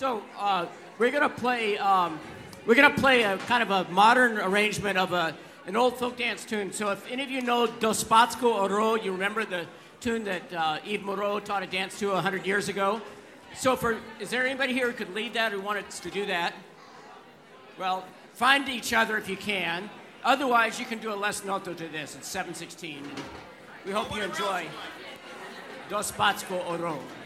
So we're gonna play. We're gonna play a kind of a modern arrangement of an old folk dance tune. So if any of you know Dos Patsko Oro, you remember the tune that Yves Moreau taught a dance to 100 years ago. So is there anybody here who could lead that, who wanted to do that? Well, find each other if you can. Otherwise, you can do a Les Noto to this. It's 7/16. We hope you enjoy Dos Patsko Oro.